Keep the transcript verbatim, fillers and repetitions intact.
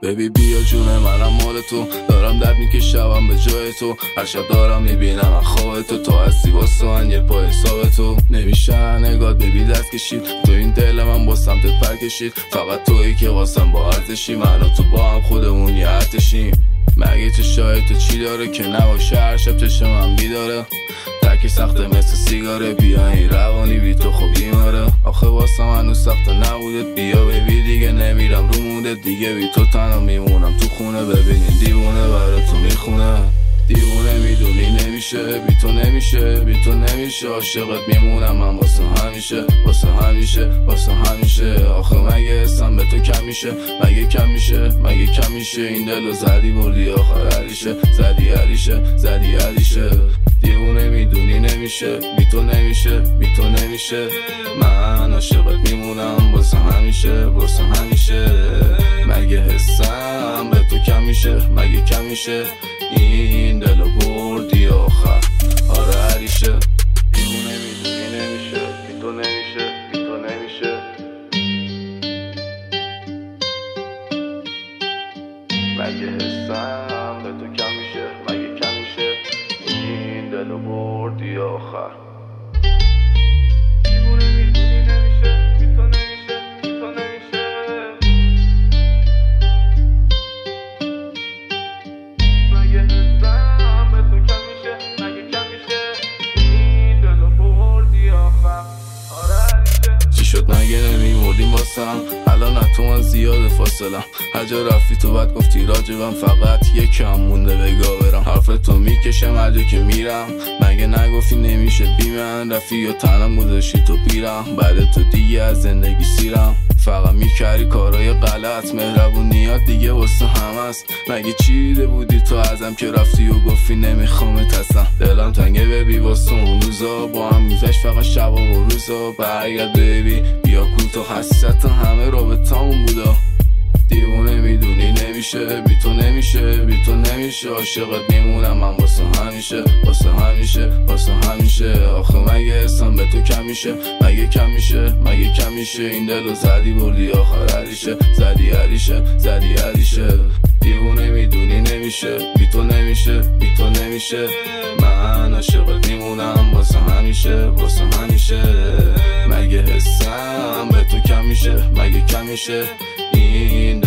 ببی بیا جونه منم مال تو، دارم درد میکشم به جای تو، هر شب دارم میبینم من خواه تو، تو هستی واسه من یه پای حساب تو. نمیشه نگات ببی دست کشید، تو این دل من با سمتت پر کشید، فقط تویی که واسم با ارزشی، من و تو با هم خودمون یه ارتشیم. مگه چشای تو چی داره که نباشه هر شب چشم من بیداره، ترک سخته مثل سیگاره، بیا این روانی بی تو خوب بیماره. آخه واسه منو سخته نبودت، بیا ببی دیگه نمیرم رو مونده، دیگه بی تو تنها میمونم تو خونه، ببینین دیوونه برای تو میخونه. دیوونه میدونی نمیشه بی تو، نمیشه بی تو نمیشه، عاشقت میمونم من واسه همیشه، واسه همیشه واسه همیشه. آخه مگه حسم به تو کم میشه، مگه کم میشه، مگه کم میشه، این دلو زدی بردی آخر علیشه، زدی علیشه زدی علیشه. دیوونه میدونی نمیشه بی تو، نمیشه بی تو نمیشه، من عاشقت میمونم واسه همیشه، واسه همیشه. مگه حسم به تو کم میشه، مگه کم میشه، این دلو بردی آخر آره علیشه. دیوونه میدونی نمیشه بی تو، نمیشه بی تو نمیشه، مگه حسم به تو کم میشه، مگه کم میشه، این دلو بردی آخر. دیوونه میدونی نمیشه بی تو، نمیشه بی تو نمیشه، مگه حسم به تو کم میشه، مگه کم میشه، این دلو بردی آخر آره علیشه. چی شد مگه نمیمردیم واسم، الان تو من زیاد فاصلم، هر جا رفتی تو بعد گفتی راجبم، فقط یکم مونده بگا برم، حرف تو میکشم هر جا که میرم، مگه نگفتی نمیشه بی من، رفتی یا تنم گذاشتی تو پیرم، بعد تو دیگه از زندگی سیرم، فقط میکردی کارای غلط، مهربونیات دیگه واسه همه است، مگه چی دیده بودی تو ازم که رفتی و گفتی نمیخوامت اصلا، دلم تنگه ببی واسه اون روزا، با هم میذاش فقط شبا و روزا، برگرد ببی بیا کول تو حسیت همه رابطمون بودا. دیوونه میدونی نمیشه بی تو، نمیشه بی تو نمیشه، عاشقت میمونم من واسه همیشه، واسه همیشه واسه همیشه. آخه مگه حسم به تو کم میشه، مگه کم میشه، مگه کم میشه، این دلو زدی بردی آخر علیشه، زدی علیشه زدی علیشه. دیوونه میدونی نمیشه بی تو، نمیشه بی تو نمیشه، من عاشقت میمونم واسه همیشه، واسه همیشه. مگه حسم به تو کم میشه، مگه کم میشه، این